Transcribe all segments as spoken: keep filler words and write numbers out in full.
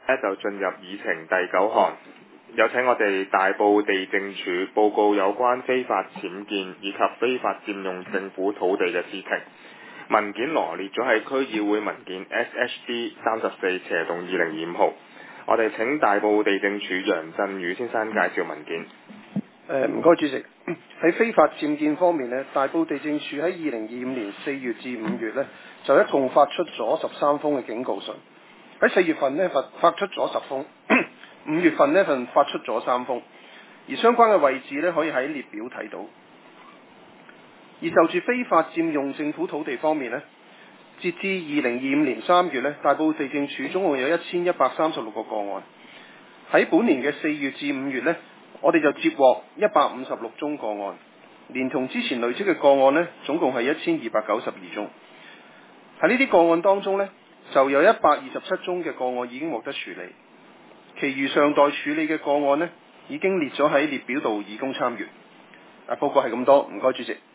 咧就進入議程第九項，有請我哋大埔地政處報告有關非法僭建以及非法佔用政府土地嘅事情。文件羅列咗喺區議會文件 S H D 三十四斜洞二零二五號。我哋請大埔地政處楊振宇先生介紹文件。 誒唔該主席，喺非法僭建方面呢，大埔地政處喺二零二五年四月至五月呢，就一共發出咗十三封嘅警告信。喺四月份呢，發發出咗十封，五月份呢份發出咗三封，而相關嘅位置呢，可以喺列表睇到。而就住非法佔用政府土地方面呢，截至二零二五年三月呢，大埔地政處總共有一千一百三十六個個案。喺本年嘅四月至五月呢，我哋就接獲一百五十六宗個案，連同之前累積嘅個案呢，總共係一千二百九十二宗。喺呢啲個案當中呢，就有一百二十七宗嘅個案已經獲得處理，其餘尚待處理嘅個案呢，已經列咗喺列表度以供參閱。啊，報告係咁多，唔該主席。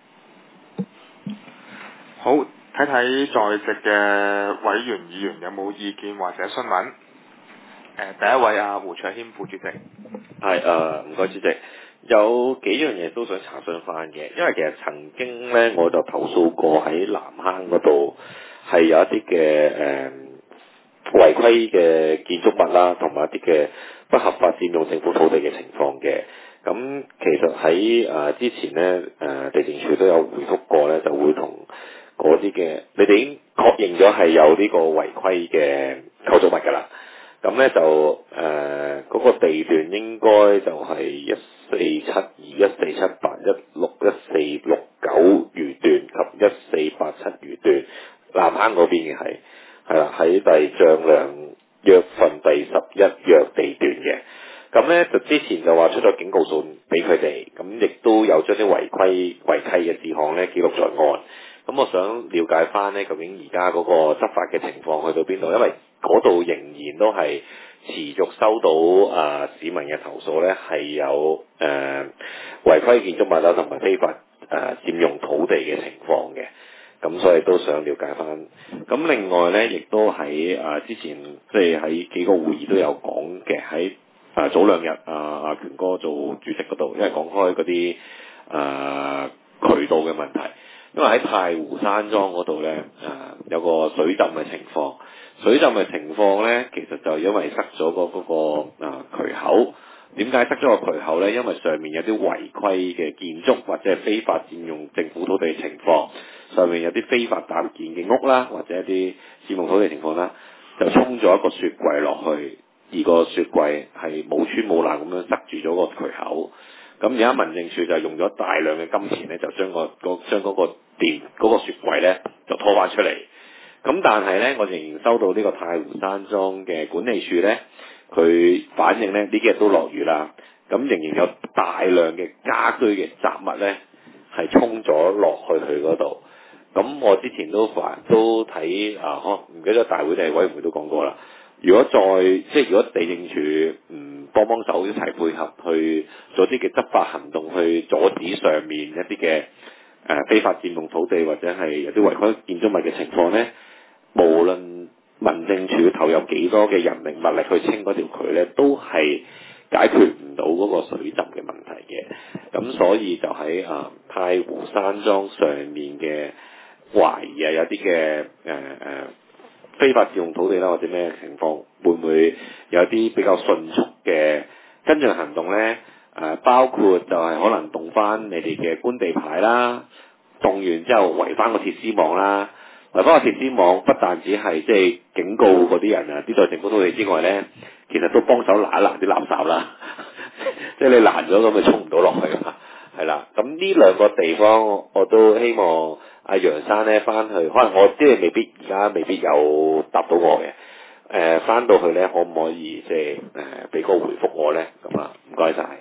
好，睇睇在席嘅委員議員有冇意見或者詢問。誒，第一位啊，胡卓謙副主席。 係誒，唔該主席。有幾樣嘢都想查詢翻嘅，因為其實曾經咧我就投訴過喺南坑嗰度係有一啲嘅誒違規嘅建築物啦，同埋一啲嘅不合法佔用政府土地嘅情況嘅。咁其實喺誒、呃、之前咧誒、呃、地政處都有回覆過咧，就會同嗰啲嘅你哋已經確認咗係有呢個違規嘅構築物㗎啦。咁咧就誒嗰、呃那個地段應該就係一四七二、一四七八、一六一四六九餘段及一四八七餘段，南坑嗰邊嘅係係啦，喺第丈量約份第十一約地段嘅。咁咧就之前就話出咗警告信俾佢哋，咁亦都有將啲違規違契嘅事項咧記錄在案。咁我想了解翻咧，究竟而家嗰個執法嘅情況去到邊度？因為嗰度仍然都係持續收到啊、呃、市民嘅投訴咧，係有誒、呃、違規建築物啦，同埋非法誒、呃、佔用土地嘅情況嘅。咁所以都想了解翻。咁另外咧，亦都喺啊、呃、之前即係喺幾個會議都有講嘅，喺啊、呃、早兩日啊阿權哥做主席嗰度，因為講開嗰啲啊渠道嘅問題。因為喺太湖山莊嗰度咧，誒、呃、有個水浸嘅情況。水浸嘅情況咧，其實就因為塞咗個嗰個啊渠口。點解塞咗個渠口咧？因為上面有啲違規嘅建築或者係非法佔用政府土地嘅情況，上面有啲非法搭建嘅屋啦，或者一啲佔用土地情況啦，就沖咗一個雪櫃落去，而個雪櫃係冇穿冇爛咁樣塞住咗個渠口。咁而家民政處就用咗大量嘅金錢咧，就將個個將嗰個電嗰、嗰個雪櫃咧就拖翻出嚟。咁但係咧，我仍然收到呢個太湖山莊嘅管理處咧，佢反映咧呢幾日都落雨啦，咁仍然有大量嘅家居嘅雜物咧係沖咗落去佢嗰度。咁我之前都反都睇啊，可唔記得大會定係委員會都講過啦。如果再即係如果地政處唔幫幫手一齊配合去做啲嘅執法行動，去阻止上面一啲嘅誒非法佔用土地或者係有啲違規建築物嘅情況咧，無論民政處投入幾多嘅人力物力去清嗰條渠咧，都係解決唔到嗰個水浸嘅問題嘅。咁所以就喺啊、呃、太湖山莊上面嘅懷疑啊有啲嘅誒誒非法佔用土地啦，或者咩情況，會唔會有啲比較迅速嘅跟進行動咧？誒、呃，包括就係可能動翻你哋嘅官地牌啦，動完之後圍翻個鐵絲網啦，圍翻個鐵絲網，不但只係即係警告嗰啲人啊，啲在政府土地之外咧，其實都幫手攔一攔啲垃圾啦，即係你攔咗咁，咪衝唔到落去嘛。係啦，咁呢兩個地方我都希望阿楊生咧翻去，可能我即係未必而家未必有答到我嘅。誒、呃，翻到去咧，可唔可以即係誒俾個回覆我咧？咁啊，唔該晒。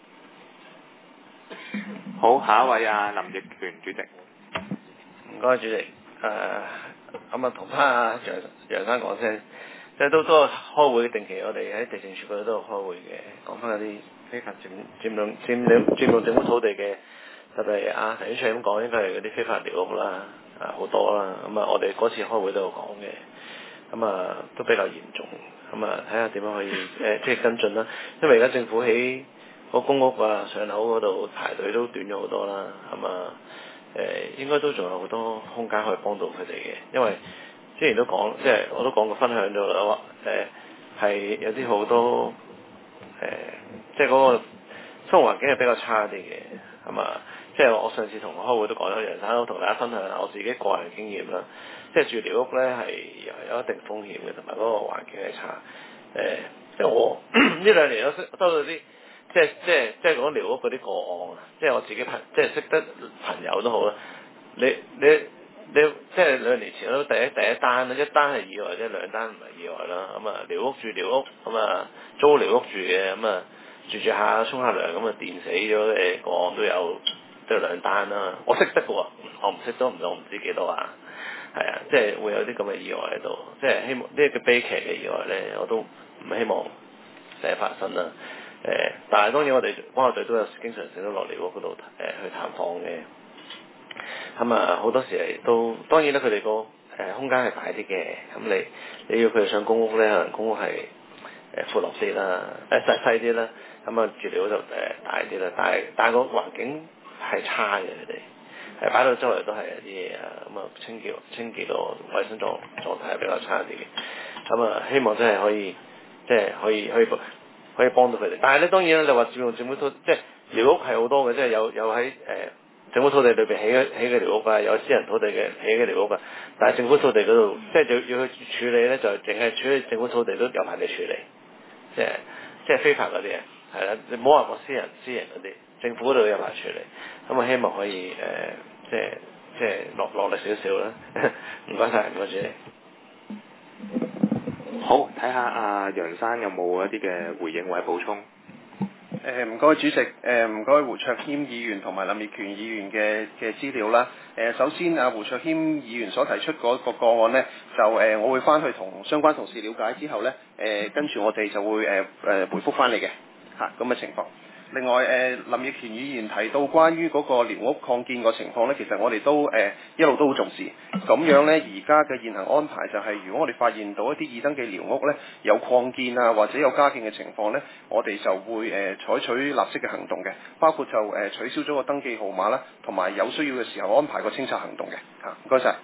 好，下一位啊，林奕權主席。 唔該主席。誒、呃，咁啊同翻阿楊楊生講聲，即係都都開會，定期我哋喺地政處嗰度都有開會嘅，講翻嗰啲非法佔佔用佔領佔用政府土地嘅，特別阿陳小翠咁講，應該係嗰啲非法寮屋啦，啊好多啦，咁啊我哋嗰次開會都有講嘅。 咁啊都比較嚴重，咁啊睇下點樣可以誒、呃、即係跟進啦。因為而家政府喺個公屋啊上口嗰度排隊都短咗好多啦，咁啊誒應該都仲有好多空間可以幫到佢哋嘅，因為之前都講即係我都講過分享咗啦，話誒係有啲好多誒、呃、即係嗰個生活環境係比較差啲嘅，係嘛？即係我上次同我開會都講咗，楊生都同大家分享下我自己個人經驗啦。即係住寮屋咧係有一定風險嘅，同埋嗰個環境係差。誒、呃，即係我呢兩年都識收到啲，即係即係即係講寮屋嗰啲個案啊。即係我自己朋，即係識得朋友都好啦。你你你，即係兩年前都第一第一單啦，一單係意外啫，兩單唔係意外啦。咁啊，寮屋住寮屋，咁啊租寮屋住嘅，咁啊住住下沖下涼，咁啊電死咗嘅個案都有。都有兩單啦，我識得嘅喎，我唔識都唔到，我唔知幾多啊，係啊，即係會有啲咁嘅意外喺度，即係希望呢一個悲劇嘅意外咧，我都唔希望成日發生啦。誒、呃，但係當然我哋關愛隊都有經常性都落寮屋嗰度誒去探訪嘅，咁啊好多時係都當然咧，佢哋個誒空間係大啲嘅，咁你你要佢哋上公屋咧，可能公屋係誒闊落啲啦，誒細細啲啦，咁啊住寮屋就誒大啲啦，但係但係個環境係差嘅，佢哋係擺到周圍都係一啲嘢啊，咁啊清潔清潔到衞生狀狀態係比較差啲嘅，咁啊希望真係可以即係可以可以可以幫到佢哋。但係咧當然啦，你話佔用政府土即係寮屋係好多嘅，即係有有喺誒、呃、政府土地裏邊起嘅起嘅寮屋啊，有私人土地嘅起嘅寮屋啊。但係政府土地嗰度即係要要去處理咧，就淨係處理政府土地都有排你處理，即係即係非法嗰啲啊，係啦，你唔好話我私人私人嗰啲。政府嗰度有埋處理，咁我希望可以誒、呃，即係即係落落力少少啦。唔該晒，唔該主席。 好，睇下阿楊生有冇一啲嘅回應或者補充。 誒唔該主席，誒唔該胡卓謙議員同埋林業權議員嘅嘅資料啦。誒、呃、首先啊胡卓謙議員所提出嗰個個案呢，就誒、呃、我會翻去同相關同事了解之後呢，誒、呃、跟住我哋就會誒誒、呃、回覆翻你嘅嚇咁嘅情況。另外誒、呃、林業權議員提到關於嗰個寮屋擴建個情況呢，其實我哋都誒、呃、一路都好重視。咁樣呢，而家嘅現行安排就係、是，如果我哋發現到一啲已登記寮屋呢有擴建啊或者有加建嘅情況呢，我哋就會誒、呃、採取立即嘅行動嘅，包括就誒、呃、取消咗個登記號碼啦，同埋有需要嘅時候安排個清拆行動嘅嚇。唔該晒。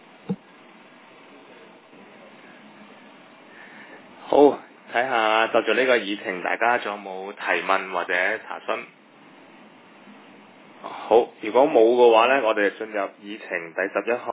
好。睇下就住呢個議程，大家仲有冇提問或者查詢？好，如果冇嘅話呢，我哋進入議程第十一項。